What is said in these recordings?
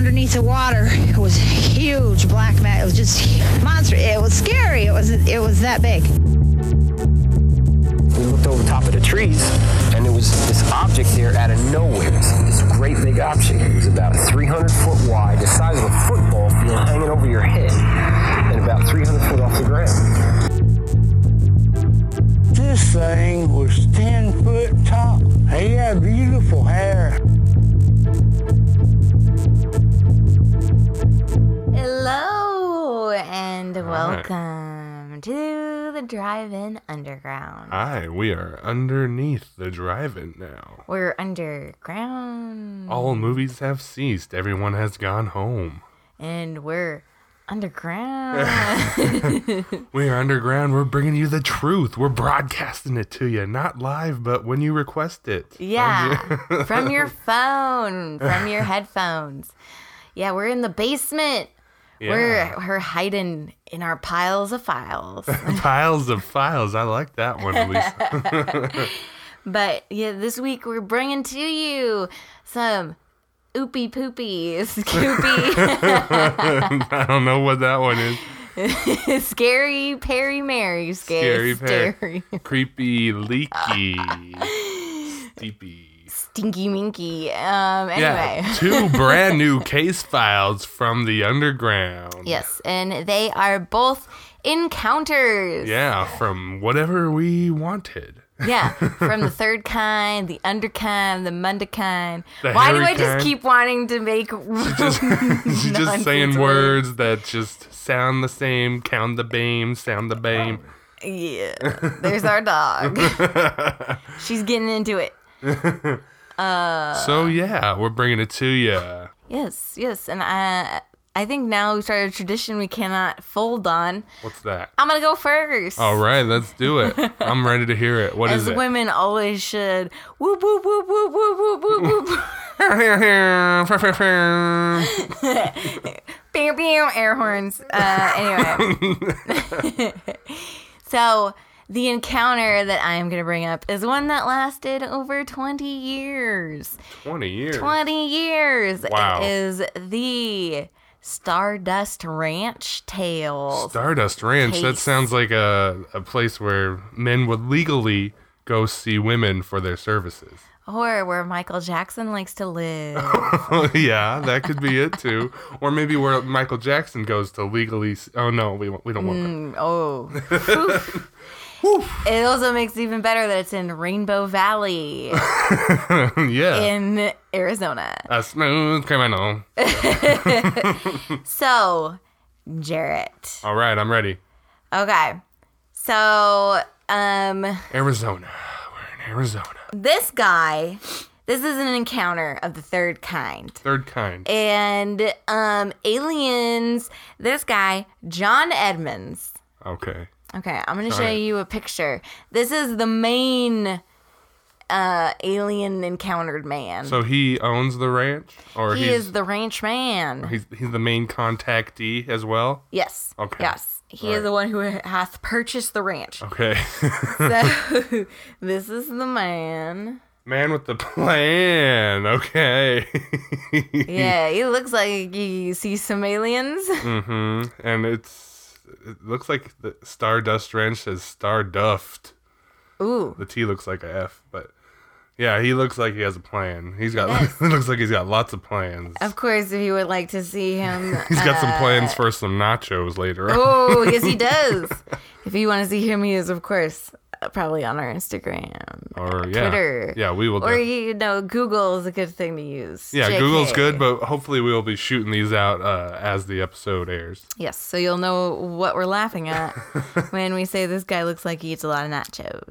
underneath the water. It was huge, black mat. It was just monster. It was scary. It was that big. We looked over top of the trees, and there was this object there out of nowhere. This great big object. It was about 300 foot wide, the size of a football field, hanging over your head, and about 300 foot off the ground. This thing was 10 foot tall. He had beautiful hair. Hello, and welcome to the Drive-In Underground. Hi, we are underneath the drive-in now. We're underground. All movies have ceased. Everyone has gone home. And we're underground. We are underground. We're bringing you the truth. We're broadcasting it to you. Not live, but when you request it. Yeah, from your phone, from your headphones. Yeah, we're in the basement. Yeah. We're hiding in our piles of files. Piles of files. I like that one, Lisa. But yeah, this week we're bringing to you some oopy poopy, scoopy. I don't know what that one is. Scary Perry Mary. Scary. Creepy, leaky, steepy. Stinky Minky. Anyway. Yeah, 2 brand new case files from the underground. Yes, and they are both encounters. Yeah, from whatever we wanted. Yeah, from the third kind, the underkind, the mundakind. The Why do I hairy just kind? keep wanting to make She's just saying words that just sound the same. Count the bame, sound the bame. Yeah, there's our dog. She's getting into it. So yeah, we're bringing it to you. Yes, and I think now we started a tradition we cannot fold on. What's that? I'm gonna go first. All right, let's do it. I'm ready to hear it. What is As it? women always should. Whoop whoop whoop whoop whoop whoop whoop whoop. Bam bam, air horns. Anyway. So the encounter that I am going to bring up is one that lasted over 20 years. 20 years. 20 years. Wow. It is the Stardust Ranch Tales. Stardust Ranch. That Case. sounds like a place where men would legally go see women for their services. Or where Michael Jackson likes to live. Yeah, that could be it too. Or maybe where Michael Jackson goes to legally. Oh no, we don't want that. Oh. It also makes it even better that it's in Rainbow Valley Yeah. in Arizona. A smooth criminal. So, Jarrett. All right, I'm ready. Okay. So, Arizona. We're in Arizona. this is an encounter of the third kind. Third kind. And aliens, this guy, John Edmonds. Okay. Okay, I'm going to All show right. you a picture. This is the main alien encountered man. So he owns the ranch, or he is the ranch man. he's the main contactee as well. Yes. Okay. Yes. He All is right. the one who hath purchased the ranch. Okay. So, this is the man. Man with the plan. Okay. Yeah, he looks like you see some aliens. Mm-hmm. And it looks like the Stardust Ranch says Starduffed. Ooh. The T looks like a F, but yeah, he looks like he has a plan. He's got. Yes. It looks like he's got lots of plans. Of course, if you would like to see him. He's got some plans for some nachos later on. Oh, yes, he does. If you want to see him, he is, of course, probably on our Instagram, Or yeah, Twitter. yeah, we will. Or, Google is a good thing to use. Yeah, JK. Google's good, but hopefully we will be shooting these out as the episode airs. Yes, so you'll know what we're laughing at when we say this guy looks like he eats a lot of nachos.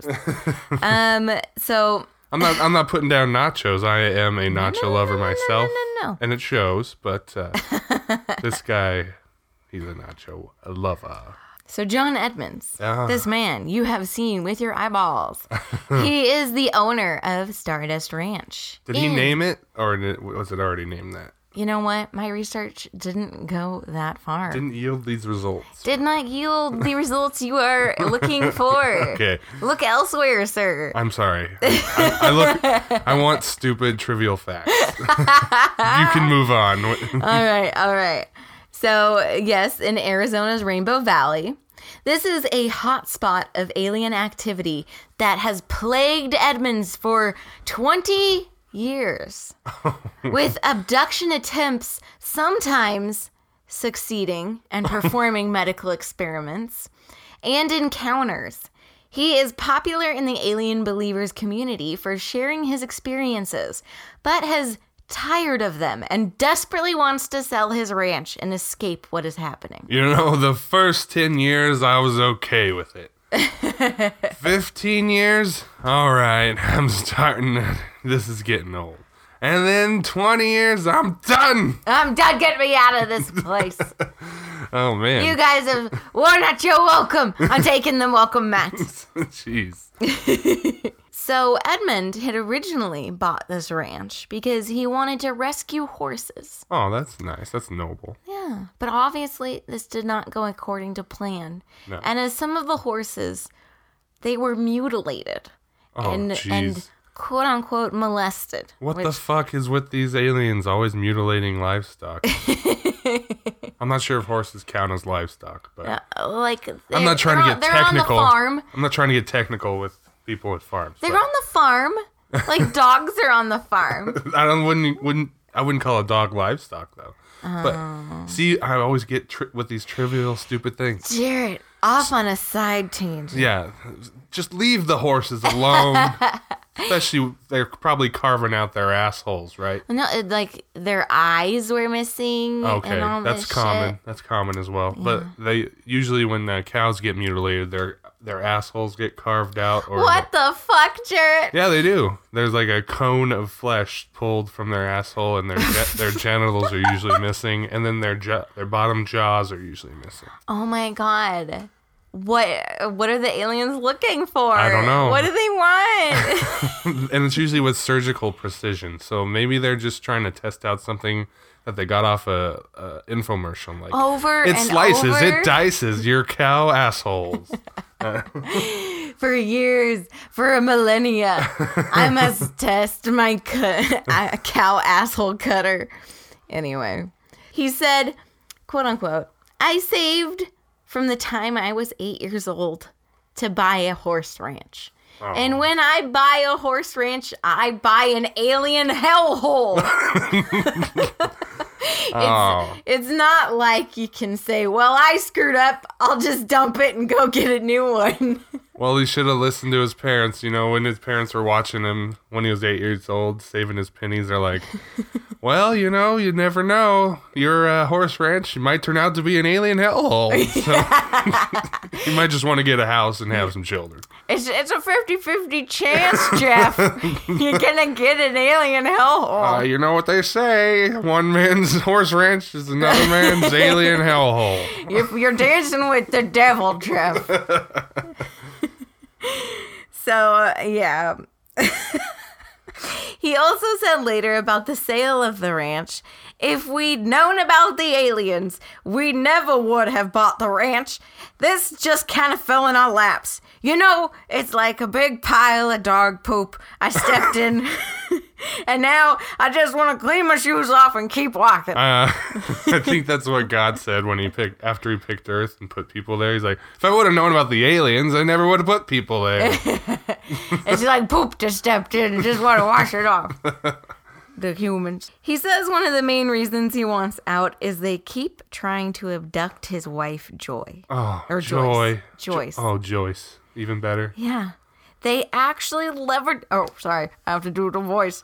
So I'm not putting down nachos. I am a nacho lover myself, no. and it shows. But this guy, he's a nacho lover. So John Edmonds, Ah. this man you have seen with your eyeballs, he is the owner of Stardust Ranch. Did he name it, or was it already named that? you know what? My research didn't go that far. Didn't yield these results. Did not yield the results you are looking for. Okay. Look elsewhere, sir. I'm sorry. I want stupid, trivial facts. You can move on. All right. So, yes, in Arizona's Rainbow Valley, this is a hotspot of alien activity that has plagued Edmonds for 20 years, with abduction attempts sometimes succeeding and performing medical experiments and encounters. He is popular in the alien believers community for sharing his experiences, but has tired of them and desperately wants to sell his ranch and escape what is happening. You know, the first 10 years, I was okay with it. 15 years? All right, I'm starting to... This is getting old. And then 20 years, I'm done. I'm done. Get me out of this place. Oh, man. You guys have worn out your welcome. I'm taking the welcome mats. Jeez. So Edmund had originally bought this ranch because he wanted to rescue horses. Oh, that's nice. That's noble. Yeah, but obviously this did not go according to plan. No. And as some of the horses, they were mutilated and jeez. quote unquote molested. What the fuck is with these aliens always mutilating livestock? I'm not sure if horses count as livestock, but I'm not trying to get technical. On the farm. I'm not trying to get technical with people with farms. They're on the farm. Like dogs are on the farm. I wouldn't call a dog livestock though. But see, I always get with these trivial, stupid things. Jared, off on a side tangent. Yeah, just leave the horses alone. Especially, they're probably carving out their assholes, right? No, like their eyes were missing. Okay, and all that's this common. shit. That's common as well. Yeah. But they usually, when cows get mutilated, their assholes get carved out. Or what the fuck, Jared? Yeah, they do. There's like a cone of flesh pulled from their asshole, and their genitals are usually missing, and then their bottom jaws are usually missing. Oh my god. What are the aliens looking for? I don't know. What do they want? And it's usually with surgical precision. So maybe they're just trying to test out something that they got off a infomercial. Like it slices, it dices your cow assholes. For years, for a millennia, I must test my cow asshole cutter. Anyway, he said, quote unquote, I saved from the time I was 8 years old to buy a horse ranch. Oh. And when I buy a horse ranch, I buy an alien hellhole. It's not like you can say, well, I screwed up. I'll just dump it and go get a new one. Well, he should have listened to his parents. You know, when his parents were watching him when he was 8 years old, saving his pennies, they're like, well, you know, you never know. Your horse ranch might turn out to be an alien hellhole. So you might just want to get a house and have some children. It's a 50-50 chance, Jeff. You're going to get an alien hellhole. You know what they say. One man's horse ranch is another man's alien hellhole. You're dancing with the devil, Jeff. So, yeah. He also said later about the sale of the ranch, if we'd known about the aliens, we never would have bought the ranch. This just kind of fell in our laps. You know, it's like a big pile of dog poop. I stepped in, and now I just want to clean my shoes off and keep walking. I think that's what God said when after he picked Earth and put people there. He's like, if I would have known about the aliens, I never would have put people there. It's like poop just stepped in and just want to wash it off. The humans. He says one of the main reasons he wants out is they keep trying to abduct his wife, Joy. Oh, or Joy. Joyce. Joyce. Even better. Yeah. They actually levered... Oh, sorry. I have to do the voice.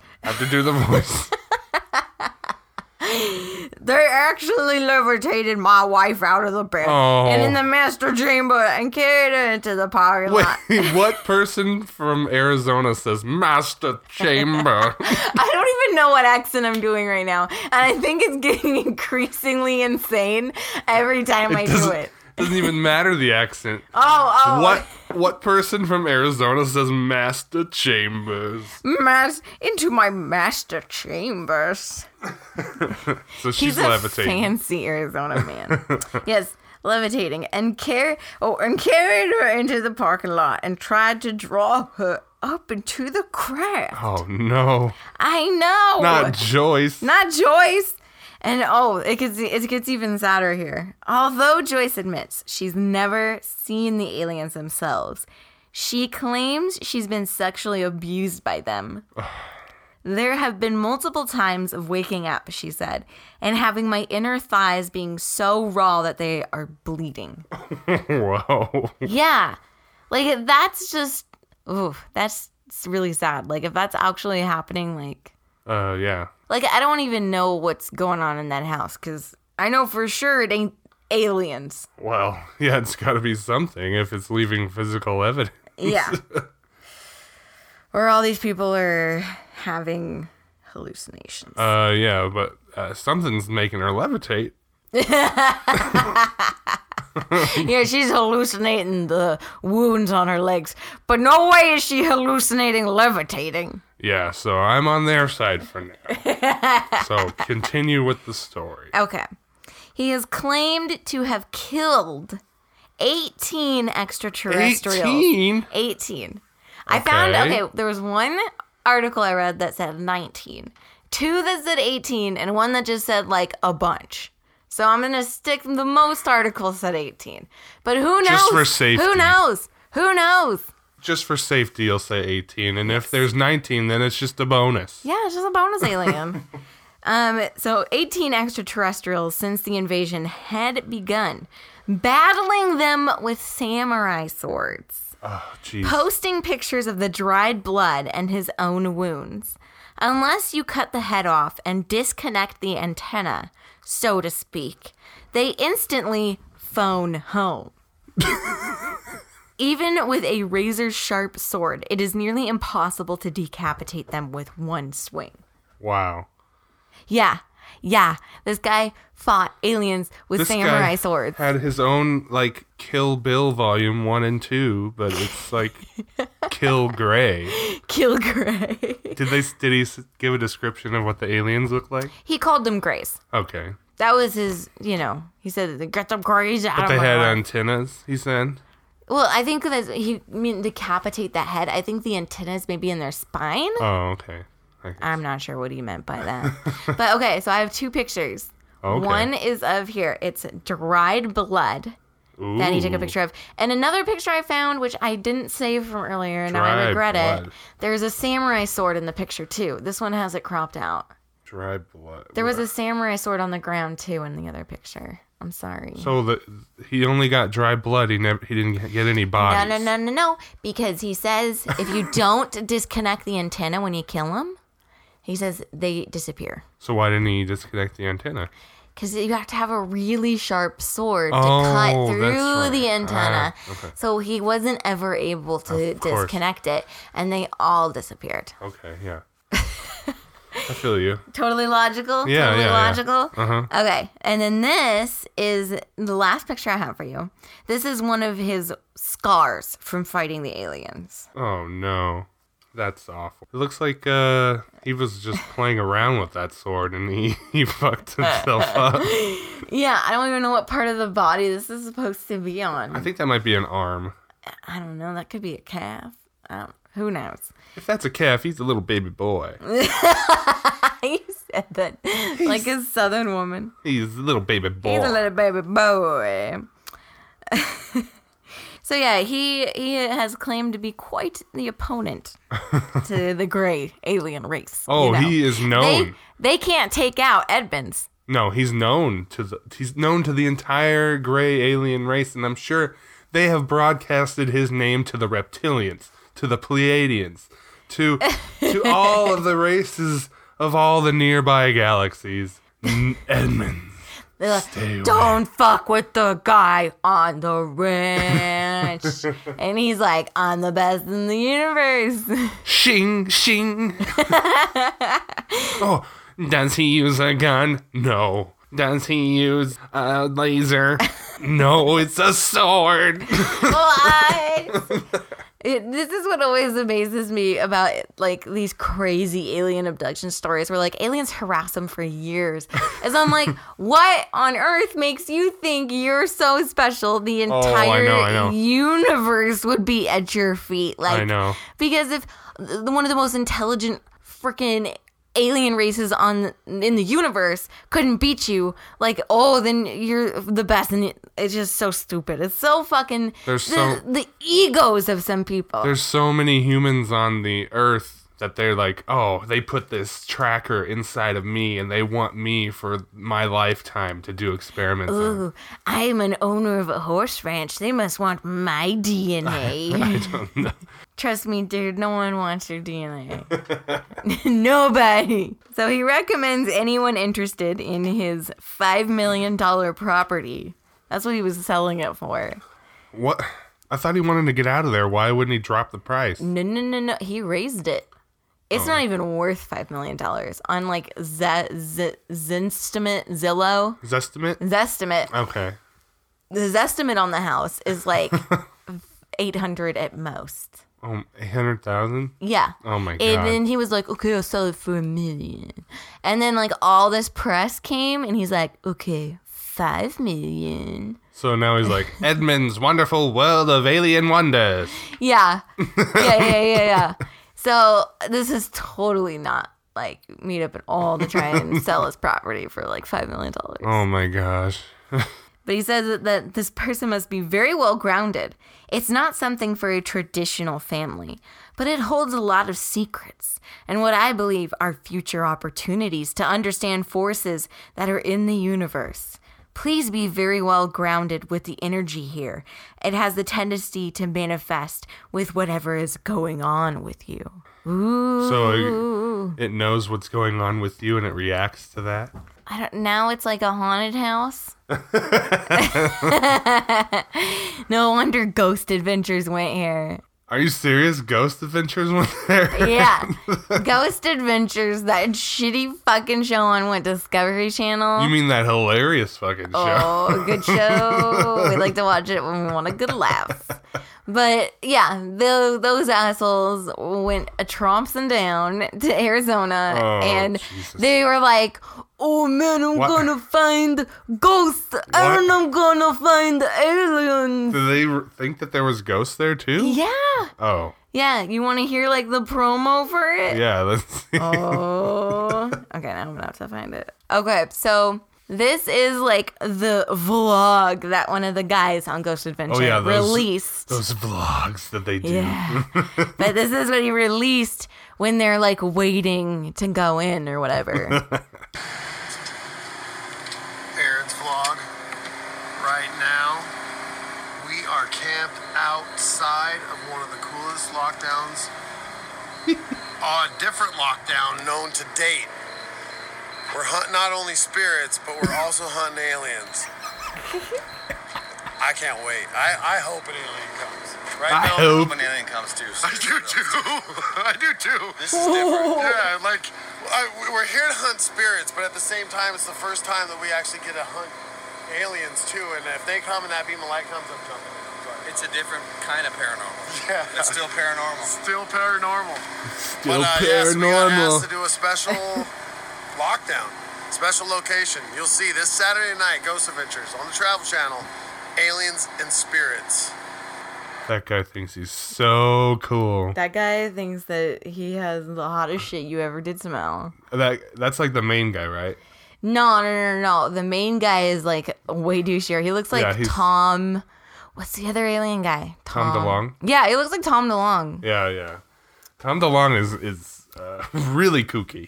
They actually levitated my wife out of the bed and in the master chamber and carried her into the parking lot. Wait, what person from Arizona says master chamber? I don't even know what accent I'm doing right now. And I think it's getting increasingly insane every time I do it. Doesn't even matter the accent. Oh. What What person from Arizona says Master Chambers? Into my master chambers. So she's He's a levitating. fancy Arizona man. Yes, levitating. And carried her into the parking lot and tried to draw her up into the craft. Oh no. I know. Not Joyce. Not Joyce. And it gets even sadder here. Although Joyce admits she's never seen the aliens themselves, she claims she's been sexually abused by them. There have been multiple times of waking up, she said, and having my inner thighs being so raw that they are bleeding. Whoa. Yeah. Like, that's just, that's really sad. Like, if that's actually happening, like... Yeah. Like, I don't even know what's going on in that house, because I know for sure it ain't aliens. Well, yeah, it's got to be something if it's leaving physical evidence. Yeah. Or all these people are having hallucinations. Yeah, but something's making her levitate. Yeah, she's hallucinating the wounds on her legs. But no way is she hallucinating levitating. Yeah, so I'm on their side for now. So continue with the story. Okay. He is claimed to have killed 18 extraterrestrials. 18. I found, there was one article I read that said 19. Two that said 18, and one that just said, like, a bunch. So I'm going to stick, the most articles said 18. But who knows? Just for safety. Who knows? Who knows? Just for safety, you'll say 18. And if there's 19, then it's just a bonus. Yeah, it's just a bonus alien. So 18 extraterrestrials since the invasion had begun, battling them with samurai swords. Oh, jeez. Posting pictures of the dried blood and his own wounds. Unless you cut the head off and disconnect the antenna, so to speak, they instantly phone home. Even with a razor-sharp sword, it is nearly impossible to decapitate them with one swing. Wow. Yeah. This guy fought aliens with This samurai guy swords. had his own, like, Kill Bill Volume 1 and 2, but it's like Kill Gray. Kill Gray. Did he give a description of what the aliens look like? He called them Grays. Okay. That was his, he said, get them Grays out But of they my had life. antennas, he said. Well, I think that he mean decapitate that head. I think the antennas may be in their spine. Oh, okay. I'm not sure what he meant by that. But okay, so I have two pictures. Okay. One is of here. It's dried blood that he took a picture of. And another picture I found, which I didn't save from earlier, and now I regret it. There's a samurai sword in the picture, too. This one has it cropped out. Dried blood. There was a samurai sword on the ground, too, in the other picture. I'm sorry. So he only got dry blood. He didn't get any bodies. No. Because he says if you don't disconnect the antenna when you kill them, he says they disappear. So why didn't he disconnect the antenna? Because you have to have a really sharp sword to cut through the antenna. Okay. So he wasn't ever able to disconnect it, and they all disappeared. Okay, yeah. I feel you. Totally logical? Yeah, totally yeah. logical? Uh-huh. Okay, and then this is the last picture I have for you. This is one of his scars from fighting the aliens. Oh, no. That's awful. It looks like he was just playing around with that sword and he fucked himself up. Yeah, I don't even know what part of the body this is supposed to be on. I think that might be an arm. I don't know. That could be a calf. Who knows? If that's a calf, he's a little baby boy. You said that like a southern woman. He's a little baby boy. He's a little baby boy. So yeah, he has claimed to be quite the opponent to the gray alien race. Oh, he is known. They can't take out Edmonds. No, he's known to the entire gray alien race, and I'm sure they have broadcasted his name to the reptilians, to the Pleiadians, to all of the races of all the nearby galaxies. Edmonds. Don't fuck with the guy on the ranch. And he's like, I'm the best in the universe. Shing, shing. Oh, does he use a gun? No. Does he use a laser? No, it's a sword. What? This is what always amazes me about like these crazy alien abduction stories where like aliens harass them for years. As I'm like, what on earth makes you think you're so special? The entire I know. universe would be at your feet. Like, I know. Because if one of the most intelligent freaking alien races in the universe couldn't beat you, like, oh, then you're the best. And it's just so stupid. It's so fucking the egos of some people. There's so many humans on the earth that they're like, oh, they put this tracker inside of me and they want me for my lifetime to do experiments on. Ooh, I'm an owner of a horse ranch. They must want my DNA. I don't know. Trust me, dude, no one wants your DNA. Nobody. So he recommends anyone interested in his $5 million property. That's what he was selling it for. What? I thought he wanted to get out of there. Why wouldn't he drop the price? No. He raised it. It's not even worth $5 million. On like Zestimate, Zillow. Zestimate. Okay. The Zestimate on the house is like 800 at most. Oh, 800,000? Yeah. Oh my God. And then he was like, okay, I'll sell it for $1 million. And then like all this press came and he's like, okay, $5 million. So now he's like, Edmund's Wonderful World of Alien Wonders. Yeah. Yeah. So this is totally not like meet up at all to try and sell his property for like $5 million. Oh my gosh. But he says that this person must be very well grounded. It's not something for a traditional family, but it holds a lot of secrets and what I believe are future opportunities to understand forces that are in the universe. Please be very well grounded with the energy here. It has the tendency to manifest with whatever is going on with you. Ooh. So it knows what's going on with you and it reacts to that? Now it's like a haunted house. No wonder Ghost Adventures went here. Are you serious? Ghost Adventures went there? Yeah. Ghost Adventures, that shitty fucking show on what, Discovery Channel? You mean that hilarious fucking show? Oh, good show. We like to watch it when we want a good laugh. But yeah, those assholes went a trompsing down to Arizona and Jesus. they were like, oh man, I'm gonna find ghosts and I'm gonna find aliens. Do they think that there was ghosts there too? Yeah. Oh. Yeah, you want to hear like the promo for it? Yeah, let's see. Oh. Okay, now I'm gonna have to find it. Okay, so this is like the vlog that one of the guys on Ghost Adventure released. Those vlogs that they do. Yeah. But this is what he released when they're like waiting to go in or whatever. Aaron's vlog. Right now, we are camped outside of one of the coolest lockdowns. A different lockdown known to date. We're hunting not only spirits, but we're also hunting aliens. I can't wait. I hope an alien comes. Right now, I hope an alien comes too. I do too. I do too. This is different. Yeah, like, we're here to hunt spirits, but at the same time, it's the first time that we actually get to hunt aliens too. And if they come and that beam of light comes, I'm jumping in. It's a different kind of paranormal. Yeah. It's still paranormal. Still paranormal. Still paranormal. Yes, we got asked to do a special lockdown, special location. You'll see this Saturday night, Ghost Adventures on the Travel Channel, Aliens and Spirits. That guy thinks he's so cool. That guy thinks that he has the hottest shit you ever did smell. That's like the main guy, right? No. The main guy is like way douchier. He looks like Tom. What's the other alien guy? Tom DeLonge? Yeah, he looks like Tom DeLonge. Yeah. Tom DeLonge is really kooky.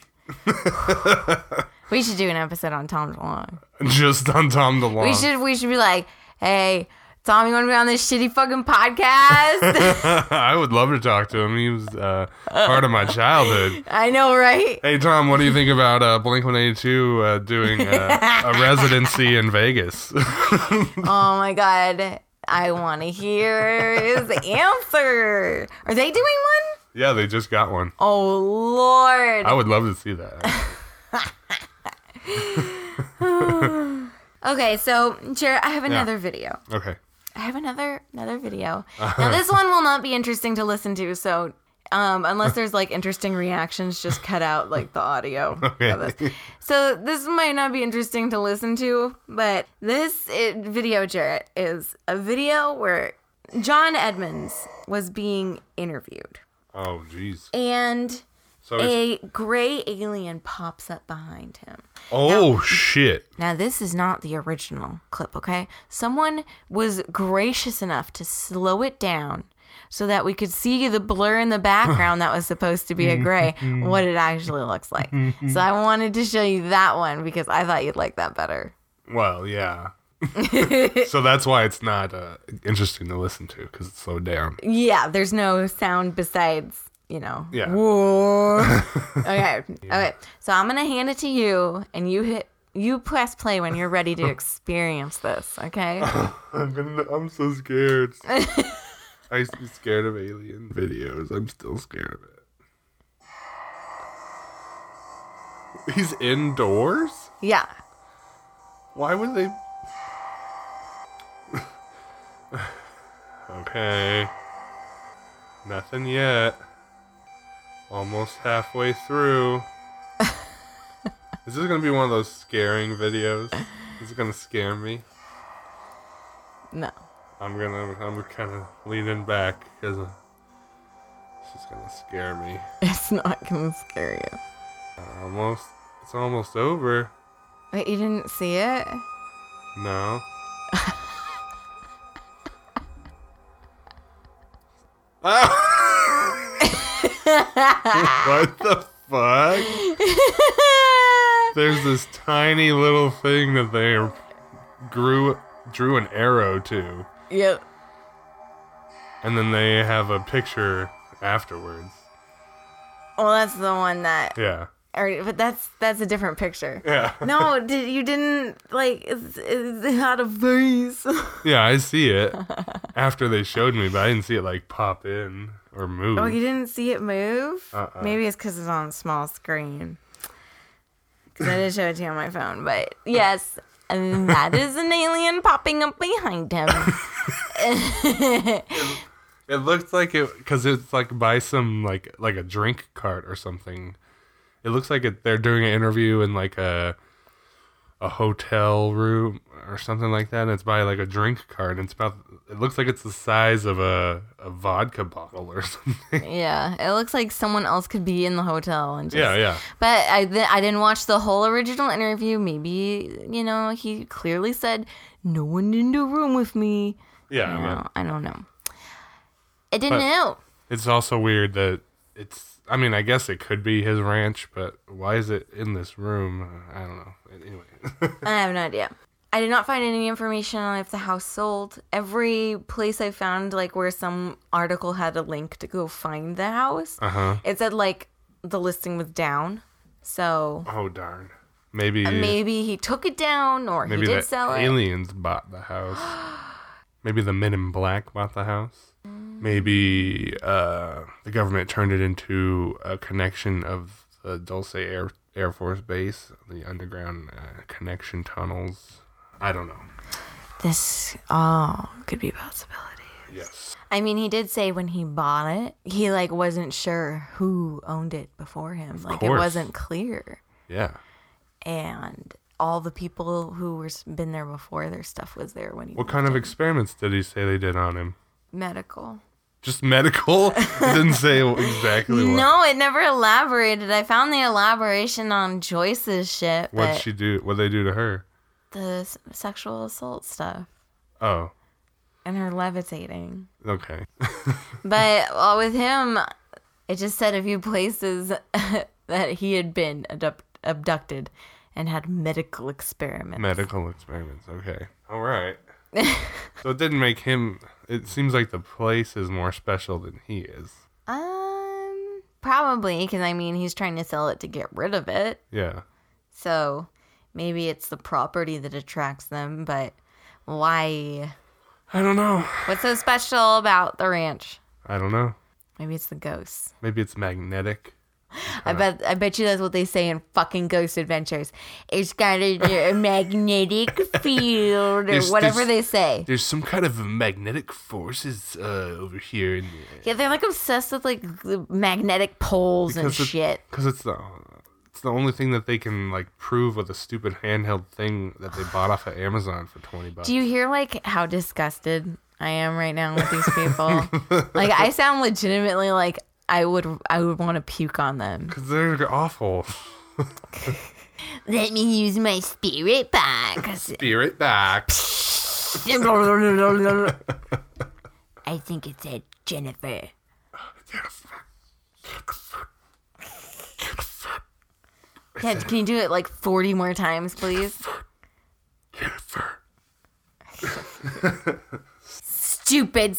We should do an episode on Tom DeLonge. Just on Tom DeLonge. We should be like, hey, Tom, you want to be on this shitty fucking podcast? I would love to talk to him. He was part of my childhood. I know, right? Hey, Tom, what do you think about Blink-182 doing a residency in Vegas? Oh, my God. I want to hear his answer. Are they doing one? Yeah, they just got one. Oh, Lord. I would love to see that. Okay, so Jared, I have another video. Okay. I have another video. Now this one will not be interesting to listen to, so unless there's like interesting reactions, just cut out like the audio of this. So this might not be interesting to listen to, but this video, Jarrett, is a video where John Edmonds was being interviewed. Oh, jeez. And So a gray alien pops up behind him. Oh, shit. Now, this is not the original clip, okay? Someone was gracious enough to slow it down so that we could see the blur in the background that was supposed to be a gray, what it actually looks like. So I wanted to show you that one because I thought you'd like that better. Well, yeah. So that's why it's not interesting to listen to, because it's slowed down. Yeah, there's no sound besides, you know. Yeah. Whoa. Okay. Okay. So I'm gonna hand it to you, and you press play when you're ready to experience this. Okay. I'm so scared. I used to be scared of alien videos. I'm still scared of it. He's indoors? Yeah. Why would they? Okay. Nothing yet. Almost halfway through. Is this gonna be one of those scaring videos? Is it gonna scare me? No. I'm kind of leaning back because it's just gonna scare me. It's not gonna scare you. It's almost over. Wait, you didn't see it? No. What the fuck? There's this tiny little thing that they drew an arrow to. Yep. And then they have a picture afterwards. Well, that's the one that. Yeah. But that's a different picture. Yeah. No, you didn't like. It had a face. Yeah, I see it after they showed me, but I didn't see it like pop in or move. Oh, you didn't see it move? Maybe it's because it's on a small screen. Because I did show it to you on my phone, but yes, and that is an alien popping up behind him. It looks like it because it's like by some like a drink cart or something. It looks like they're doing an interview in like a hotel room or something like that. And it's by like a drink cart. And it looks like it's the size of a vodka bottle or something. Yeah, it looks like someone else could be in the hotel and just. Yeah. But I didn't watch the whole original interview. Maybe he clearly said no one in the room with me. Yeah, I don't know. I didn't know. It's also weird that I mean, I guess it could be his ranch, but why is it in this room? I don't know. Anyway. I have no idea. I did not find any information on if the house sold. Every place I found, like where some article had a link to go find the house, it said like the listing was down. So. Oh darn. Maybe he took it down, or he did sell it. Maybe the aliens bought the house. Maybe the Men in Black bought the house. Maybe the government turned it into a connection of the Dulce Air Force Base, the underground connection tunnels. I don't know. This all could be a possibility. Yes. I mean, he did say when he bought it, he like wasn't sure who owned it before him. Like it wasn't clear. Yeah. And all the people who were been there before, their stuff was there when he. What kind of experiments did he say they did on him? Medical. Just medical? It didn't say exactly what. No, it never elaborated. I found the elaboration on Joyce's shit. What'd she do? What'd they do to her? The sexual assault stuff. Oh. And her levitating. Okay. But with him, it just said a few places that he had been abducted and had medical experiments. Medical experiments. Okay. All right. So it didn't make him. It seems like the place is more special than he is. Probably, because I mean, he's trying to sell it to get rid of it. Yeah. So maybe it's the property that attracts them, but why? I don't know. What's so special about the ranch? I don't know. Maybe it's the ghosts. Maybe it's magnetic. I bet you that's what they say in fucking Ghost Adventures. It's got a magnetic field or whatever they say. There's some kind of magnetic forces over here. Yeah, they're like obsessed with like the magnetic poles and shit. Because it's the only thing that they can like prove with a stupid handheld thing that they bought off of Amazon for $20. Do you hear like how disgusted I am right now with these people? Like I sound legitimately like I would want to puke on them. Because they're awful. Let me use my spirit box. Spirit box. I think it said Jennifer. Dad, can you do it like 40 more times, please? Jennifer. Stupid.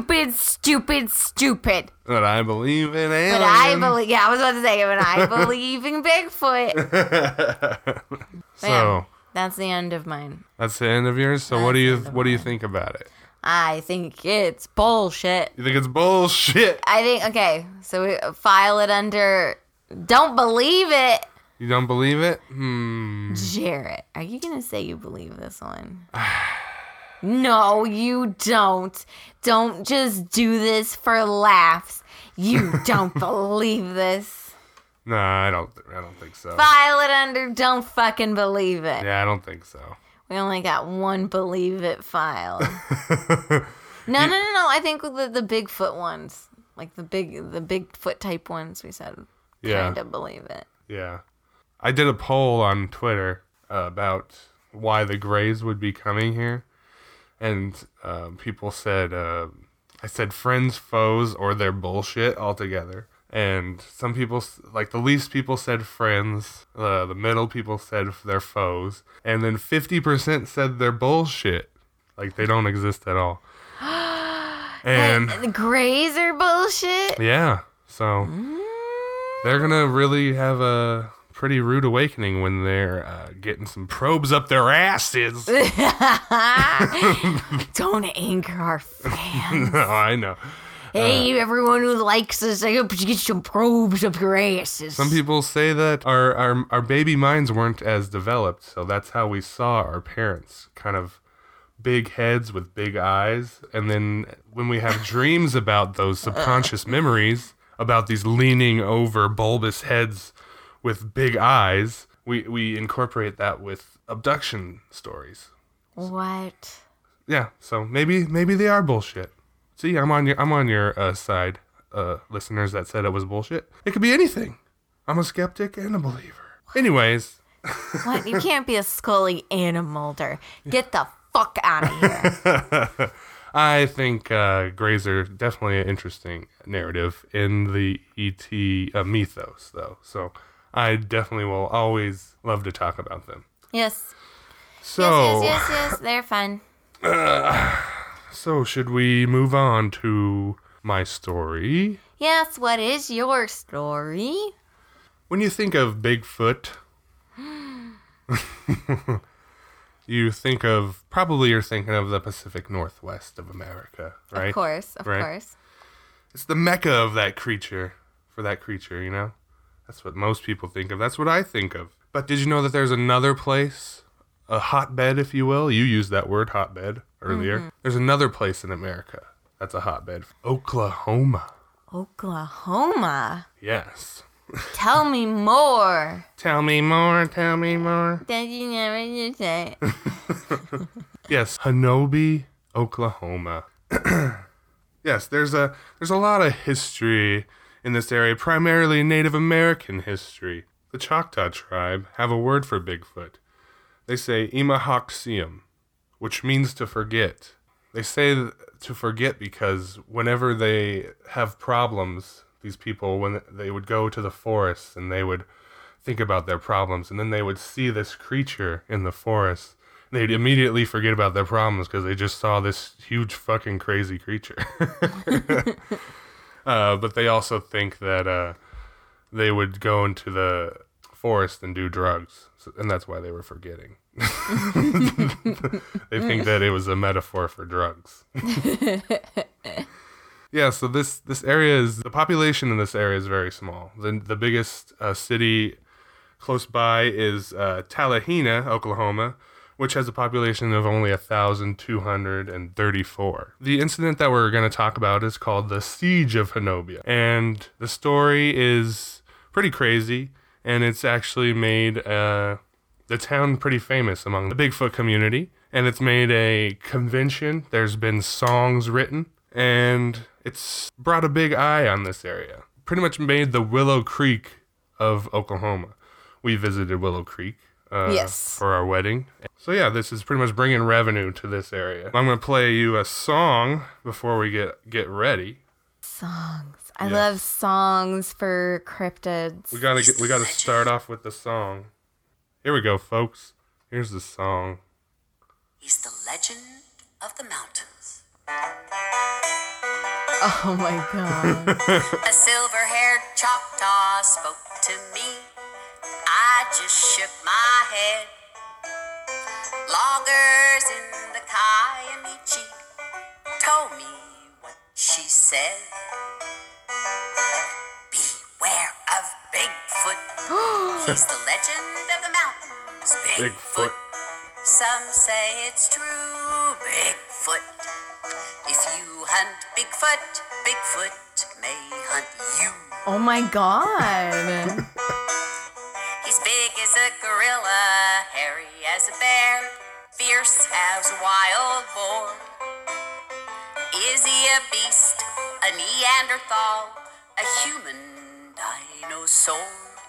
But I believe in aliens. But I believe, I was about to say, but I believe in Bigfoot. So Yeah, that's the end of mine. that's the end of yours. So what do you think about it? I think it's bullshit. You think it's bullshit? I think, okay, so we file it under don't believe it. You don't believe it? Jarrett, are you going to say you believe this one? No, you don't. Don't just do this for laughs. You don't believe this. No, I don't think so. File it under don't fucking believe it. Yeah, I don't think so. We only got one believe it file. No. I think with the Bigfoot ones, like the Bigfoot type ones, we said kind of believe it. Yeah. I did a poll on Twitter about why the Greys would be coming here. And people said, I said friends, foes, or they're bullshit altogether. And some people, like the least people said friends, the middle people said they're foes. And then 50% said they're bullshit. Like they don't exist at all. And the Greys are bullshit? yeah, so they're going to really have a pretty rude awakening when they're getting some probes up their asses. Don't anger our fans. No, I know. Hey, everyone who likes us, I hope you get some probes up your asses. Some people say that our baby minds weren't as developed, so that's how we saw our parents, kind of big heads with big eyes. And then when we have dreams about those subconscious memories, about these leaning over bulbous heads with big eyes, we incorporate that with abduction stories. What? Yeah, so maybe they are bullshit. See, I'm on your side, listeners that said it was bullshit. It could be anything. I'm a skeptic and a believer. Anyways. What? You can't be a Scully and a Mulder. Get the fuck out of here. I think Greys are definitely an interesting narrative in the E.T. Mythos, though. So I definitely will always love to talk about them. Yes. So, Yes. They're fun. So should we move on to my story? Yes, what is your story? When you think of Bigfoot, you're thinking of the Pacific Northwest of America, right? Of course. It's the mecca of that creature, you know? That's what most people think of. That's what I think of. But did you know that there's another place, a hotbed, if you will? You used that word, hotbed, earlier. Mm-hmm. There's another place in America that's a hotbed. Oklahoma. Oklahoma? Yes. Tell me more. Tell me more. Don't you never say? Yes, Hanobi, Oklahoma. Yes, there's a lot of history in this area, primarily Native American history. The Choctaw tribe have a word for Bigfoot. They say Imahawksium, which means to forget. They say to forget because whenever they have problems, these people, when they would go to the forest and they would think about their problems, and then they would see this creature in the forest, they'd immediately forget about their problems because they just saw this huge fucking crazy creature. But they also think that they would go into the forest and do drugs, and that's why they were forgetting. They think that it was a metaphor for drugs. Yeah, so this area is, the population in this area is very small. The biggest city close by is Tallahena, Oklahoma, which has a population of only 1,234. The incident that we're going to talk about is called the Siege of Honobia. And the story is pretty crazy, and it's actually made the town pretty famous among the Bigfoot community. And it's made a convention. There's been songs written, and it's brought a big eye on this area. Pretty much made the Willow Creek of Oklahoma. We visited Willow Creek Yes. for our wedding. So yeah, this is pretty much bringing revenue to this area. I'm going to play you a song before we get ready. Songs. I love songs for cryptids. We got to start off with the song. Here we go, folks. Here's the song. He's the legend of the mountains. Oh my god. A silver-haired Choctaw spoke to me. I just shook my head. Loggers in the Kiamichi told me what she said. Beware of Bigfoot. He's the legend of the mountains. Bigfoot. Some say it's true, Bigfoot. If you hunt Bigfoot, Bigfoot may hunt you. Oh my god. He's big as a gorilla, hairy as a bear, fierce as a wild boar. Is he a beast, a Neanderthal, a human dinosaur?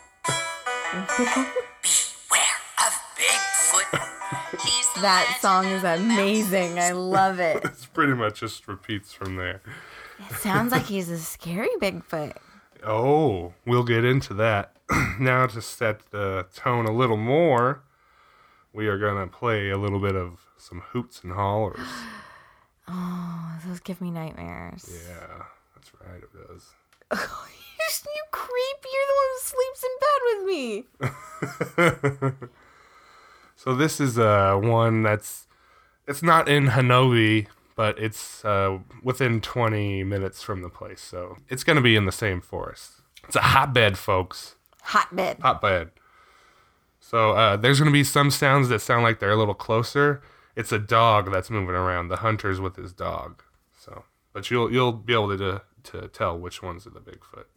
Beware of Bigfoot. He's the That legend song is of the amazing. I love it. It's pretty much just repeats from there. It sounds like he's a scary Bigfoot. Oh, we'll get into that. Now to set the tone a little more, we are going to play a little bit of some hoots and hollers. Oh, those give me nightmares. Yeah, that's right, it does. You creep. You're the one who sleeps in bed with me. So this is one it's not in Hanobi, but it's within 20 minutes from the place. So it's going to be in the same forest. It's a hotbed, folks. Hotbed. Hotbed. So there's going to be some sounds that sound like they're a little closer. It's a dog that's moving around. The hunter's with his dog. So, but you'll be able to tell which ones are the Bigfoot.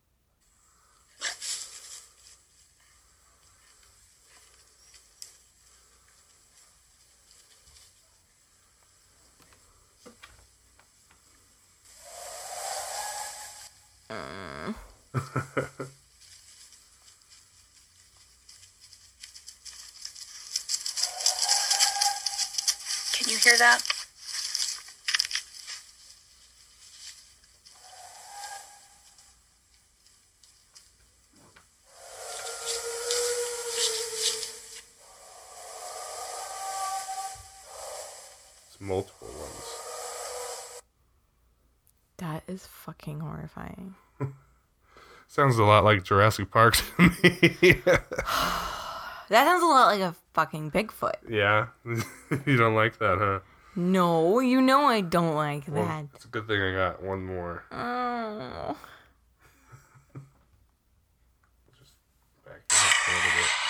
Can you hear that? It's multiple ones. That is fucking horrifying. Sounds a lot like Jurassic Park to me. That sounds a lot like a fucking Bigfoot. Yeah? You don't like that, huh? No, you know I don't like that. Well, it's a good thing I got one more. Oh. Just back it up a little bit.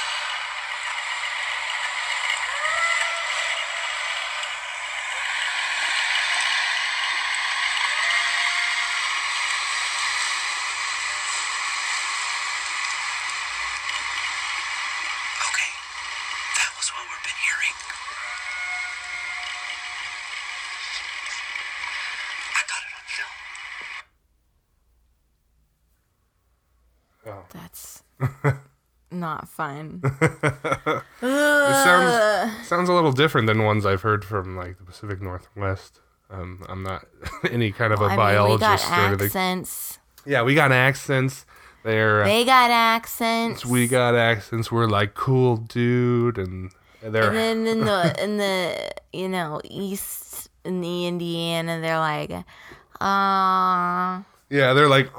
Okay, that was what we've been hearing. I got it on film. Oh. That's not fun. It sounds a little different than ones I've heard from like the Pacific Northwest. I'm not any kind of a biologist we or got anything. accents. Yeah, we got accents. They got accents. We got accents. We're like cool dude, and they're And then in the east in the Indiana, they're like, yeah, they're like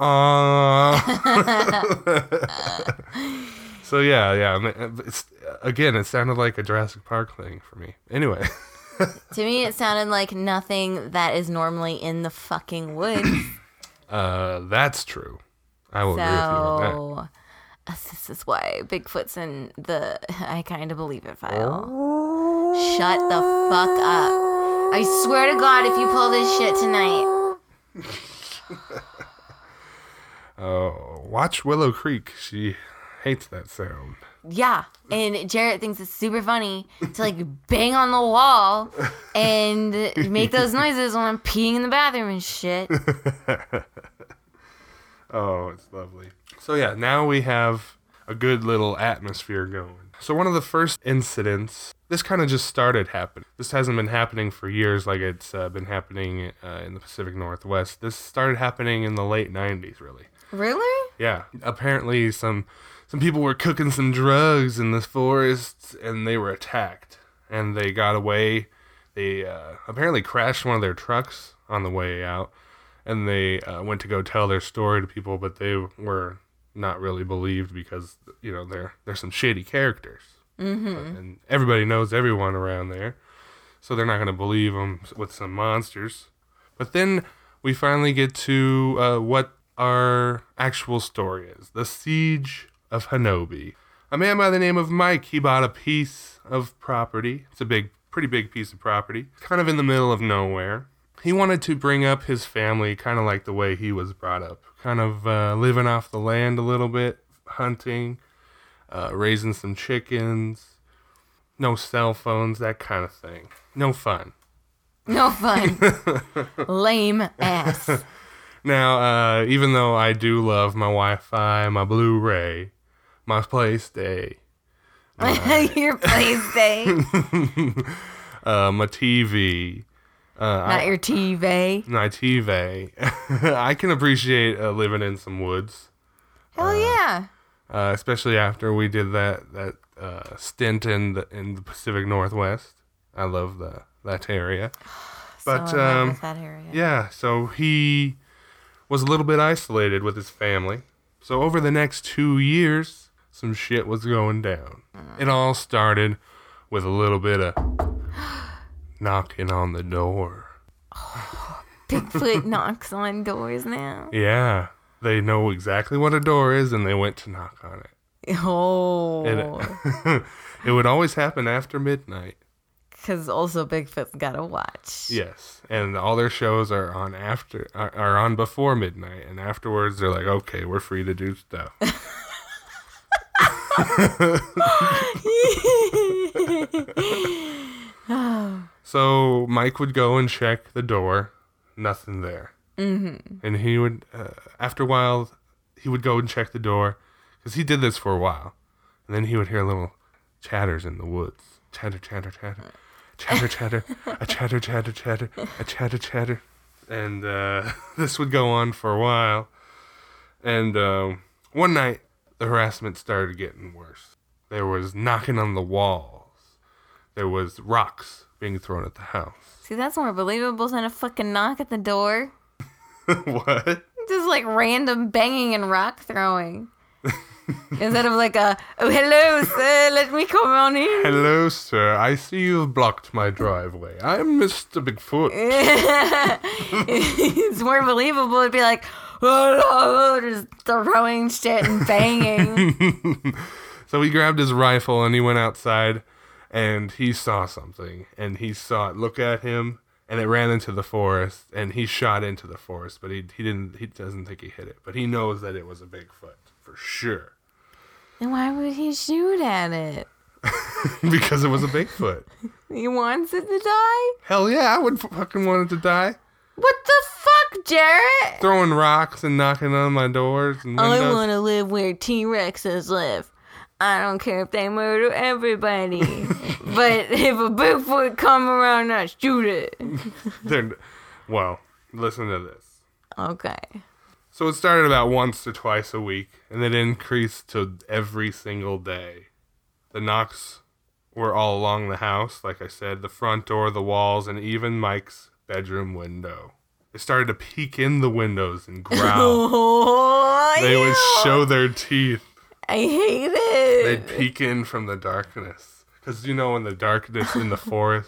So yeah. It's, again, it sounded like a Jurassic Park thing for me. Anyway, To me, it sounded like nothing that is normally in the fucking woods. That's true. I will agree with you on that. This is why Bigfoot's in the I kind of believe it file. Shut the fuck up. I swear to God, if you pull this shit tonight. Watch Willow Creek. She hates that sound. Yeah, and Jarrett thinks it's super funny to like bang on the wall and make those noises when I'm peeing in the bathroom and shit. Oh, it's lovely. So yeah, now we have a good little atmosphere going. So one of the first incidents, this kind of just started happening. This hasn't been happening for years like it's been happening in the Pacific Northwest. This started happening in the late 90s, really. Really? Yeah. Apparently some people were cooking some drugs in the forest and they were attacked. And they got away. They apparently crashed one of their trucks on the way out. And they went to go tell their story to people, but they were not really believed because, you know, they're some shady characters. Mm-hmm. And everybody knows everyone around there. So they're not going to believe them with some monsters. But then we finally get to what our actual story is. The Siege of Hanobi. A man by the name of Mike, he bought a piece of property. It's a pretty big piece of property. Kind of in the middle of nowhere. He wanted to bring up his family kind of like the way he was brought up. Kind of living off the land a little bit, hunting, raising some chickens, no cell phones, that kind of thing. No fun. No fun. Lame ass. Now, even though I do love my Wi-Fi, my Blu-ray, my PlayStation, Your PlayStation. my TV... Not your TV. My TV. I can appreciate living in some woods. Hell yeah. Especially after we did that stint in the Pacific Northwest. I love that area. But so in love with that area. Yeah, so he was a little bit isolated with his family. So over the next 2 years, some shit was going down. It all started with a little bit of knocking on the door. Bigfoot knocks on doors now. Yeah, they know exactly what a door is, and they went to knock on it. Oh. It would always happen after midnight. Because also Bigfoot's gotta watch. Yes, and all their shows are on before midnight, and afterwards they're like, okay, we're free to do stuff. So Mike would go and check the door, nothing there. Mm-hmm. And he would, after a while, he would go and check the door, because he did this for a while. And then he would hear little chatters in the woods. Chatter, chatter, chatter. Chatter, chatter. A chatter, chatter, chatter. A chatter, chatter. And this would go on for a while. And one night, the harassment started getting worse. There was knocking on the walls. There was rocks being thrown at the house. See, that's more believable than a fucking knock at the door. What? Just like random banging and rock throwing. Instead of like oh, hello, sir, let me come on in. Hello, sir. I see you've blocked my driveway. I'm Mr. Bigfoot. It's more believable. It'd be like, oh, just throwing shit and banging. So he grabbed his rifle and he went outside and he saw something. And he saw it look at him and it ran into the forest and he shot into the forest. But he doesn't think he hit it. But he knows that it was a Bigfoot for sure. Then why would he shoot at it? Because it was a Bigfoot. He wants it to die? Hell yeah, I would fucking want it to die. What the fuck, Jarrett? Throwing rocks and knocking on my doors and windows. I want to live where T-Rexes live. I don't care if they murder everybody. But if a Bigfoot come around, I shoot it. Well, listen to this. Okay. So it started about once or twice a week, and it increased to every single day. The knocks were all along the house, like I said, the front door, the walls, and even Mike's bedroom window. They started to peek in the windows and growl. Oh, they would show their teeth. I hate it. They'd peek in from the darkness. Because, you know, in the darkness in the forest,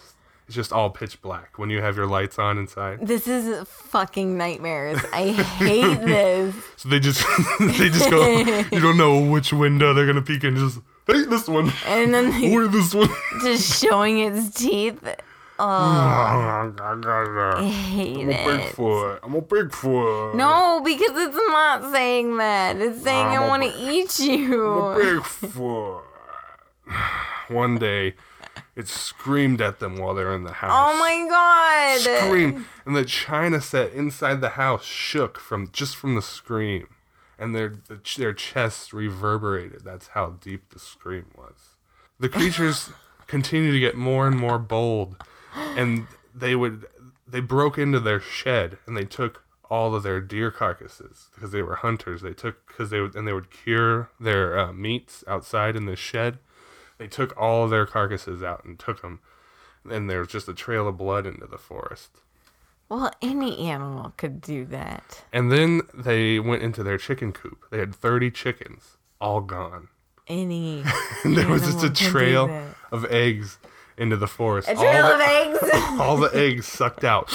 It's just all pitch black when you have your lights on inside. This is fucking nightmares. I hate this. So they just go, you don't know which window they're going to peek in, just, hey, this one. And then Or this one. just showing its teeth. Oh, I hate I'm a it. Bigfoot. No, because it's not saying that. It's saying I want to eat you. Bigfoot. One day, it screamed at them while they're in the house. Oh my god. Scream. And the china set inside the house shook from the scream. And their chests reverberated. That's how deep the scream was. The creatures continued to get more and more bold. And they broke into their shed and they took all of their deer carcasses because they were hunters. They would cure their meats outside in the shed. They took all of their carcasses out and took them, and there was just a trail of blood into the forest. Well, any animal could do that. And then they went into their chicken coop. They had 30 chickens, all gone. Any And there was just a animal can do trail that. of eggs into the forest. A trail of eggs? All the eggs sucked out.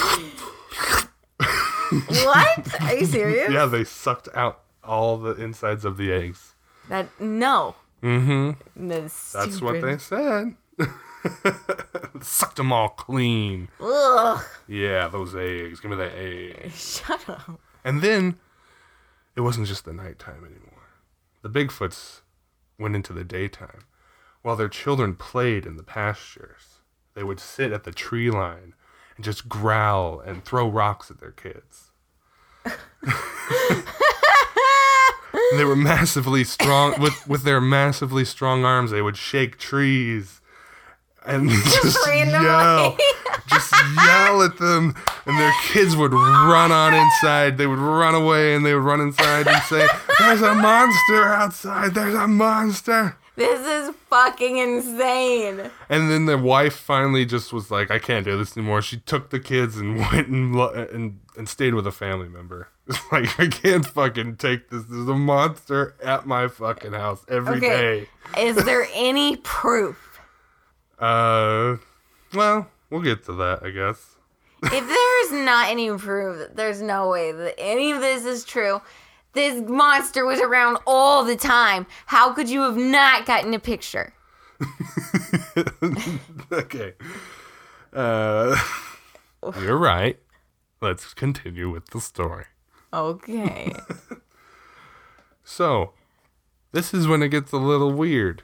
What? Are you serious? Yeah, they sucked out all the insides of the eggs. No. Mm-hmm. That's what they said. Sucked them all clean. Ugh. Yeah, those eggs. Give me that egg. Shut up. And then it wasn't just the nighttime anymore. The Bigfoots went into the daytime. While their children played in the pastures, they would sit at the tree line and just growl and throw rocks at their kids. And they were massively strong. With their massively strong arms, they would shake trees and just yell. Just yell at them. And their kids would run on inside. They would run away and they would run inside and say, "There's a monster outside. There's a monster." This is fucking insane. And then the wife finally just was like, "I can't do this anymore." She took the kids and went and stayed with a family member. It's like, I can't fucking take this. There's a monster at my fucking house every day. Is there any proof? Well, we'll get to that, I guess. If there's not any proof, there's no way that any of this is true. This monster was around all the time. How could you have not gotten a picture? Okay. You're right. Let's continue with the story. Okay. So, this is when it gets a little weird.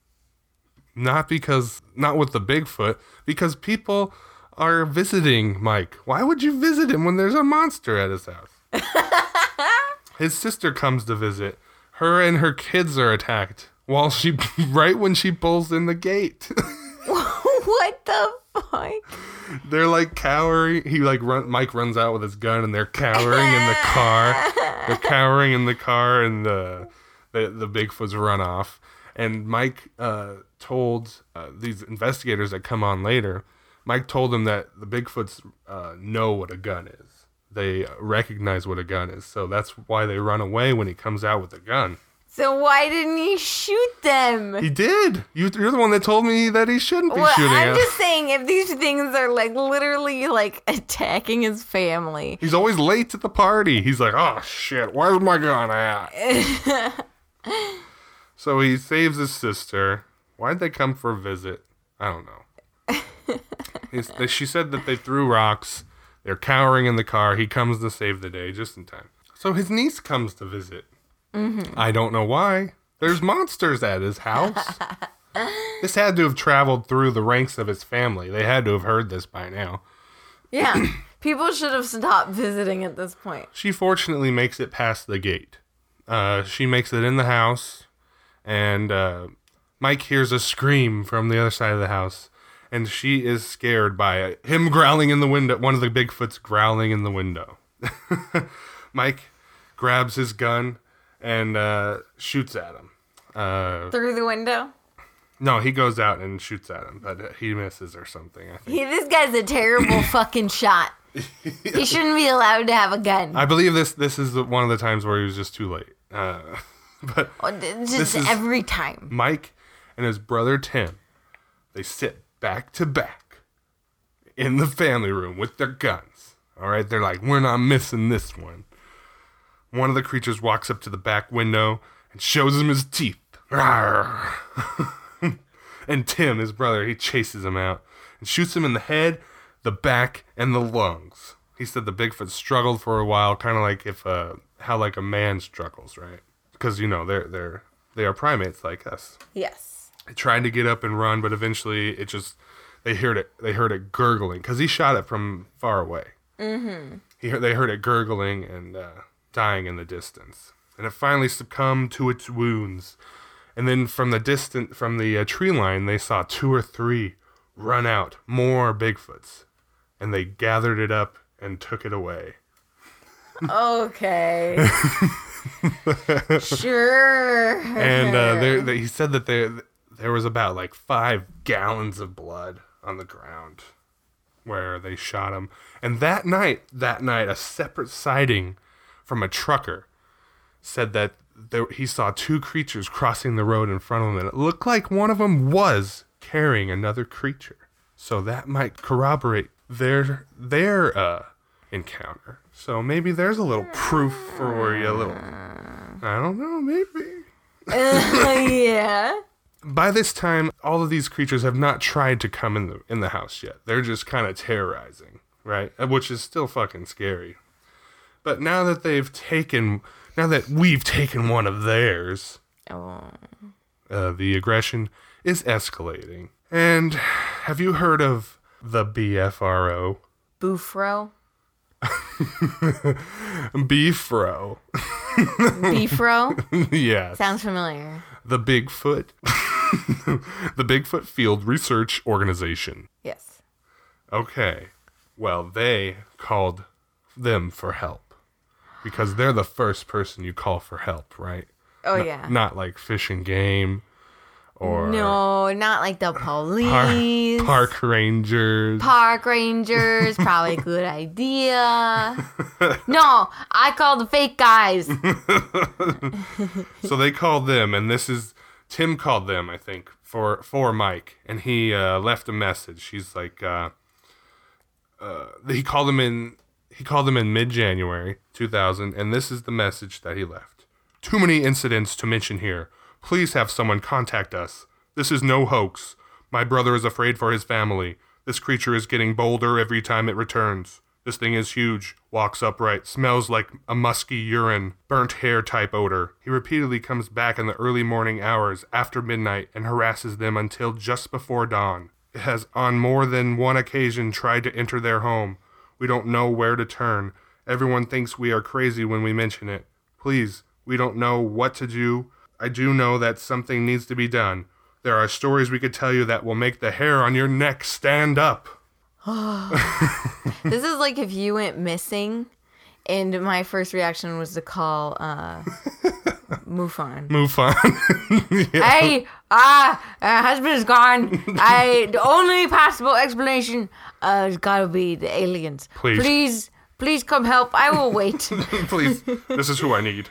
Not with the Bigfoot, because people are visiting Mike. Why would you visit him when there's a monster at his house? His sister comes to visit. Her and her kids are attacked right when she pulls in the gate. What the fuck? They're like cowering. Mike runs out with his gun and they're cowering in the car. They're cowering in the car and the Bigfoots run off. And Mike told these investigators that come on later, Mike told them that the Bigfoots know what a gun is. They recognize what a gun is. So that's why they run away when he comes out with a gun. So why didn't he shoot them? He did. You're the one that told me that he shouldn't be shooting I'm at. just saying, if these things are like literally like attacking his family. He's always late to the party. He's like, "Oh shit, where's my gun at?" So he saves his sister. Why'd they come for a visit? I don't know. She said that they threw rocks. They're cowering in the car. He comes to save the day just in time. So his niece comes to visit. Mm-hmm. I don't know why. There's monsters at his house. This had to have traveled through the ranks of his family. They had to have heard this by now. Yeah. People should have stopped visiting at this point. She fortunately makes it past the gate. She makes it in the house, and Mike hears a scream from the other side of the house, and she is scared by him growling in the window. One of the Bigfoots growling in the window. Mike grabs his gun and shoots at him. Through the window? No, he goes out and shoots at him, but he misses or something, I think. This guy's a terrible fucking shot. He shouldn't be allowed to have a gun. I believe this is one of the times where he was just too late. But just every time. Mike and his brother Tim, they sit back to back in the family room with their guns. All right, they're like, we're not missing this one. One of the creatures walks up to the back window and shows him his teeth. And Tim, his brother, he chases him out and shoots him in the head, the back, and the lungs. He said the Bigfoot struggled for a while, kind of like how like a man struggles, right? Because you know they are primates like us. Yes. They tried to get up and run, but eventually they heard it gurgling because he shot it from far away. Mm-hmm. They heard it gurgling and dying in the distance, and it finally succumbed to its wounds. And then from the tree line, they saw 2 or 3 run out, more Bigfoots, and they gathered it up and took it away. Okay. Sure. And he said that there was about like 5 gallons of blood on the ground where they shot him. And that night, a separate sighting from a trucker said that he saw 2 creatures crossing the road in front of him, and it looked like one of them was carrying another creature. So that might corroborate their encounter. So maybe there's a little proof for you, I don't know, maybe. Yeah. By this time, all of these creatures have not tried to come in the house yet. They're just kind of terrorizing, right? Which is still fucking scary. But now that we've taken one of theirs, the aggression is escalating. And have you heard of the BFRO? Bufro? Beefro. Beefro? Yes. Sounds familiar. The Bigfoot. The Bigfoot Field Research Organization. Yes. Okay. Well, they called them for help. Because they're the first person you call for help, right? Oh, yeah. Not like Fish and Game or... No, not like the police. Park rangers. Park rangers, probably a good idea. No, I call the fake guys. So they called them, and Tim called them, I think, for Mike, and he left a message. He's like, he called them in mid-January 2000, and this is the message that he left. Too many incidents to mention here. Please have someone contact us. This is no hoax. My brother is afraid for his family. This creature is getting bolder every time it returns. This thing is huge, walks upright, smells like a musky urine, burnt hair type odor. He repeatedly comes back in the early morning hours after midnight and harasses them until just before dawn. It has on more than one occasion tried to enter their home. We don't know where to turn. Everyone thinks we are crazy when we mention it. Please, we don't know what to do. I do know that something needs to be done. There are stories we could tell you that will make the hair on your neck stand up. This is like if you went missing and my first reaction was to call MUFON. MUFON. Yeah. Hey, husband is gone. The only possible explanation has got to be the aliens. Please come help. I will wait. Please, this is who I need.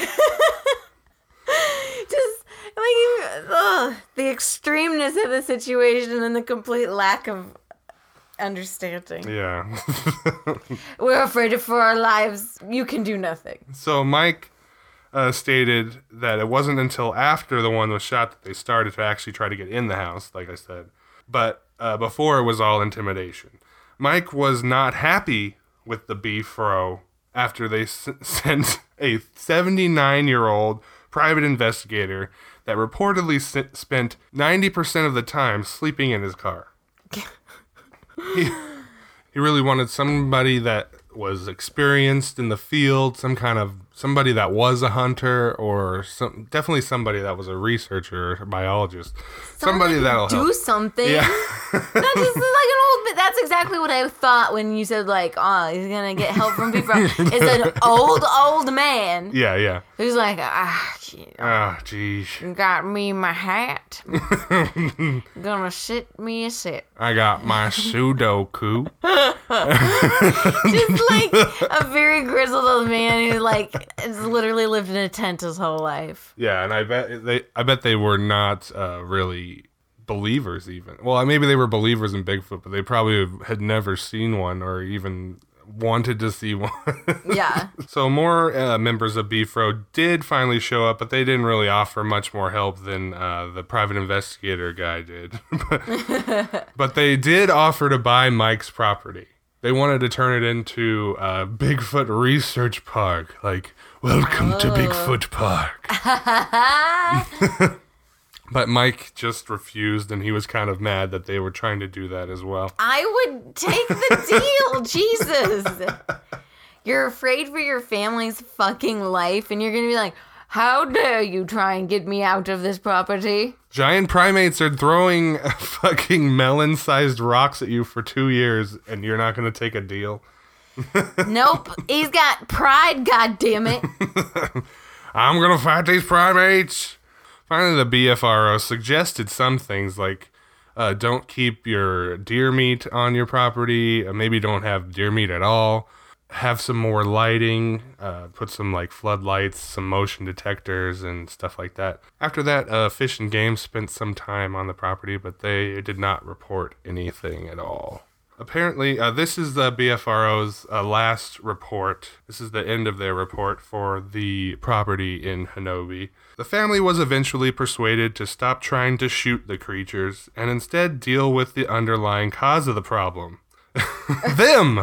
Just like the extremeness of the situation and the complete lack of understanding. Yeah. We're afraid for our lives. You can do nothing. So Mike stated that it wasn't until after the one was shot that they started to actually try to get in the house, like I said. But before it was all intimidation. Mike was not happy with the BFRO after they sent a 79-year-old private investigator that reportedly spent 90% of the time sleeping in his car. He really wanted somebody that was experienced in the field, somebody that was a hunter, or definitely somebody that was a researcher, a biologist, somebody that'll do help. Something. Yeah. That's just like an old bit. That's exactly what I thought when you said like, oh, he's gonna get help from people. It's an old man. Yeah. Who's like, geez. Got me my hat. Gonna sit me a sit. I got my Sudoku. Just like a very grizzled old man who like has literally lived in a tent his whole life. Yeah, and I bet they were not really believers even. Well, maybe they were believers in Bigfoot, but they probably had never seen one or even wanted to see one. Yeah. So more members of BFRO did finally show up, but they didn't really offer much more help than the private investigator guy did. But they did offer to buy Mike's property. They wanted to turn it into a Bigfoot research park. Like, welcome to Bigfoot Park. But Mike just refused, and he was kind of mad that they were trying to do that as well. I would take the deal. Jesus. You're afraid for your family's fucking life, and you're going to be like, how dare you try and get me out of this property? Giant primates are throwing fucking melon-sized rocks at you for 2 years, and you're not going to take a deal? Nope. He's got pride, goddammit. I'm going to fight these primates. Finally, the BFRO suggested some things like don't keep your deer meat on your property, maybe don't have deer meat at all, have some more lighting, put some like floodlights, some motion detectors and stuff like that. After that, Fish and Game spent some time on the property, but they did not report anything at all. Apparently, this is the BFRO's last report. This is the end of their report for the property in Hanobi. The family was eventually persuaded to stop trying to shoot the creatures and instead deal with the underlying cause of the problem. Them!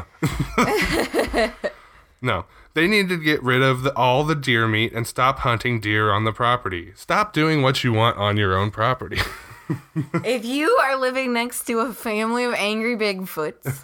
No, they needed to get rid of all the deer meat and stop hunting deer on the property. Stop doing what you want on your own property. If you are living next to a family of angry Bigfoots,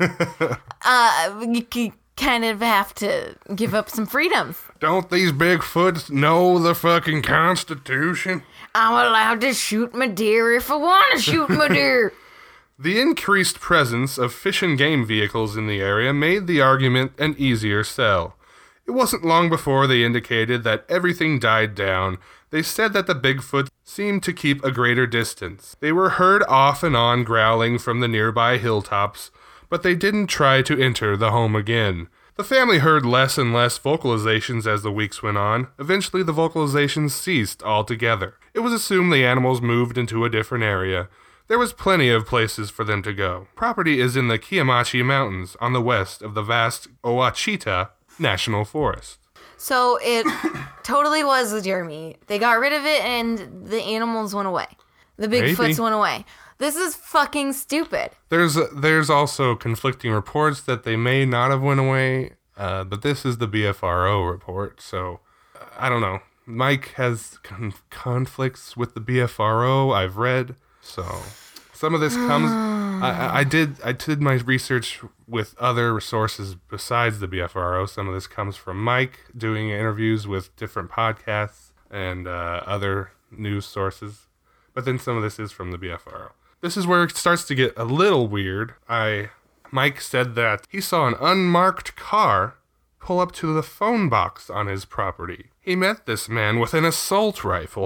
you kind of have to give up some freedoms. Don't these Bigfoots know the fucking Constitution? I'm allowed to shoot my deer if I want to shoot my deer. The increased presence of Fish and Game vehicles in the area made the argument an easier sell. It wasn't long before they indicated that everything died down. They said that the Bigfoot seemed to keep a greater distance. They were heard off and on growling from the nearby hilltops, but they didn't try to enter the home again. The family heard less and less vocalizations as the weeks went on. Eventually, the vocalizations ceased altogether. It was assumed the animals moved into a different area. There was plenty of places for them to go. Property is in the Kiamachi Mountains on the west of the vast Ouachita National Forest. So it totally was the deer meat. They got rid of it and the animals went away. The Bigfoots went away. This is fucking stupid. There's also conflicting reports that they may not have went away, but this is the BFRO report, so I don't know. Mike has conflicts with the BFRO, I've read, so some of this comes... I did my research with other sources besides the BFRO. Some of this comes from Mike doing interviews with different podcasts and other news sources. But then some of this is from the BFRO. This is where it starts to get a little weird. Mike said that he saw an unmarked car pull up to the phone box on his property. He met this man with an assault rifle.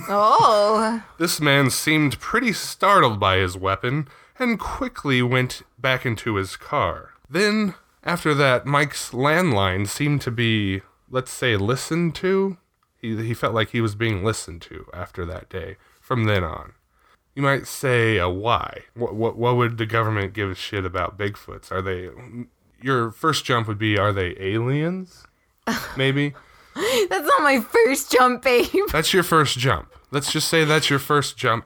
Oh. This man seemed pretty startled by his weapon and quickly went back into his car. Then, after that, Mike's landline seemed to be, let's say, listened to. He felt like he was being listened to after that day, from then on. You might say, why? What would the government give a shit about Bigfoots? Are they... Your first jump would be, are they aliens? Maybe? That's not my first jump, babe. That's your first jump. Let's just say that's your first jump.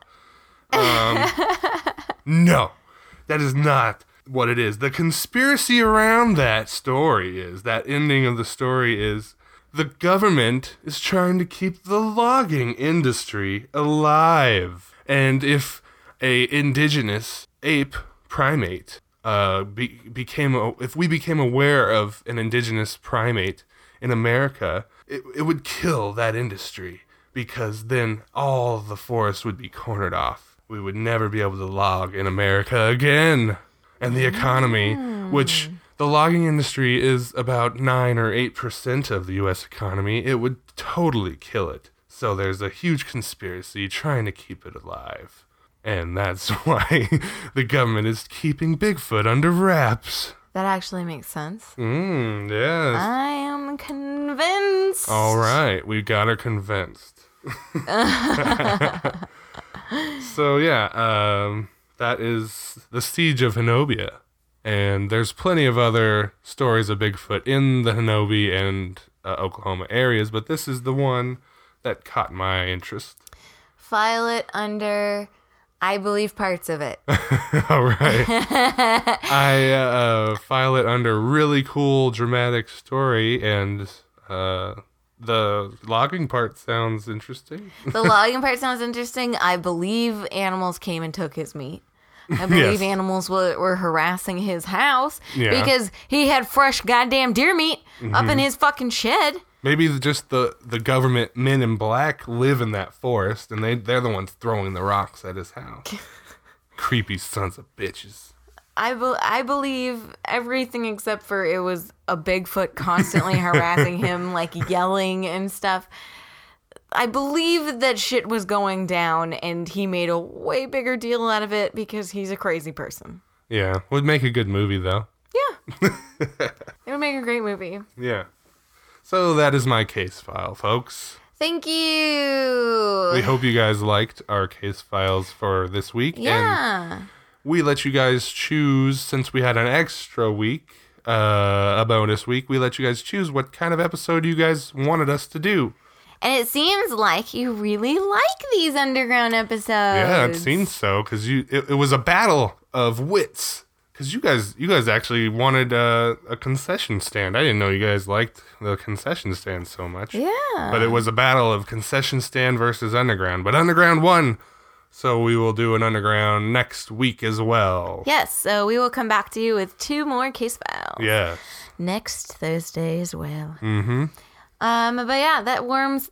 No, that is not what it is. The conspiracy around that story is, that ending of the story is, the government is trying to keep the logging industry alive. And if a indigenous ape primate if we became aware of an indigenous primate in America, it would kill that industry, because then all the forest would be cornered off. We would never be able to log in America again. And the economy, which the logging industry is about 9 or 8% of the U.S. economy, it would totally kill it. So there's a huge conspiracy trying to keep it alive. And that's why the government is keeping Bigfoot under wraps. That actually makes sense. Yes. I am convinced. All right, we got her convinced. So yeah, that is the Siege of Honobia. And there's plenty of other stories of Bigfoot in the Hanobi and Oklahoma areas, but this is the one that caught my interest. File it under, I believe parts of it. All right. I file it under really cool, dramatic story, and the logging part sounds interesting. The logging part sounds interesting. I believe animals came and took his meat. I believe animals were harassing his house because he had fresh goddamn deer meat up in his fucking shed. Maybe just the government men in black live in that forest, and they're the ones throwing the rocks at his house. Creepy sons of bitches. I believe everything except for it was a Bigfoot constantly harassing him, like yelling and stuff. I believe that shit was going down, and he made a way bigger deal out of it because he's a crazy person. Yeah, would make a good movie, though. Yeah. It would make a great movie. Yeah. So that is my case file, folks. Thank you. We hope you guys liked our case files for this week. Yeah. And we let you guys choose, since we had an extra week, a bonus week, we let you guys choose what kind of episode you guys wanted us to do. And it seems like you really like these underground episodes. Yeah, it seems so, because it was a battle of wits. Because you guys actually wanted a concession stand. I didn't know you guys liked the concession stand so much. Yeah. But it was a battle of concession stand versus underground. But underground won, so we will do an underground next week as well. Yes, so we will come back to you with 2 more case files. Yes. Next Thursday as well. Mm-hmm. But yeah, that warms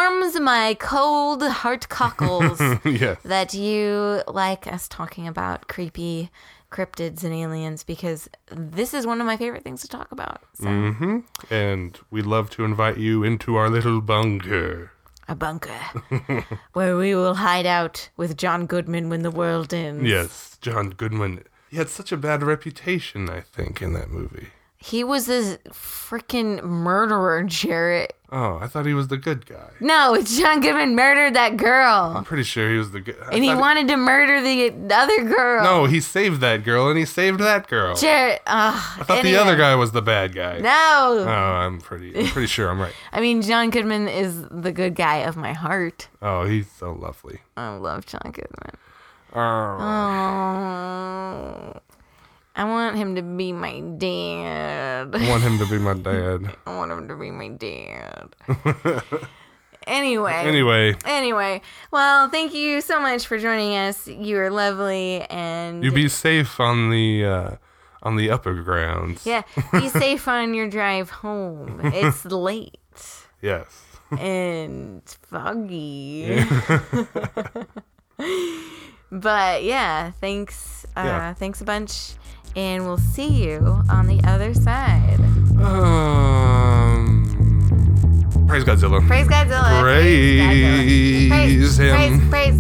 my cold heart cockles. Yes. That you like us talking about creepy cryptids and aliens, because this is one of my favorite things to talk about. So. Mm-hmm. And we'd love to invite you into our little bunker. A bunker where we will hide out with John Goodman when the world ends. Yes, John Goodman. He had such a bad reputation, I think, in that movie. He was a freaking murderer, Jarrett. Oh, I thought he was the good guy. No, John Goodman murdered that girl. I'm pretty sure he was the good. And he wanted to murder the other girl. No, he saved that girl, and he saved that girl. Jarrett, I thought the other guy was the bad guy. No. Oh, I'm pretty sure I'm right. I mean, John Goodman is the good guy of my heart. Oh, he's so lovely. I love John Goodman. Oh. I want him to be my dad. I want him to be my dad. I want him to be my dad. Anyway. Well, thank you so much for joining us. You are lovely, and you be safe on the upper grounds. Yeah, be safe on your drive home. It's late. Yes. And foggy. But yeah, thanks. Thanks a bunch. And we'll see you on the other side. Praise Godzilla. Praise Godzilla. Praise him. Praise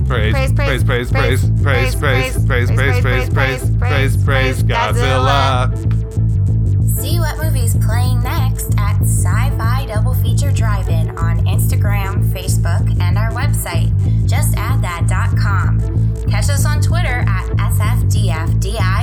Godzilla. See what movie's playing next at Sci-Fi Double Feature Drive-In on Instagram, Facebook, and our website. Just add that.com. Catch us on Twitter at SFDFDI.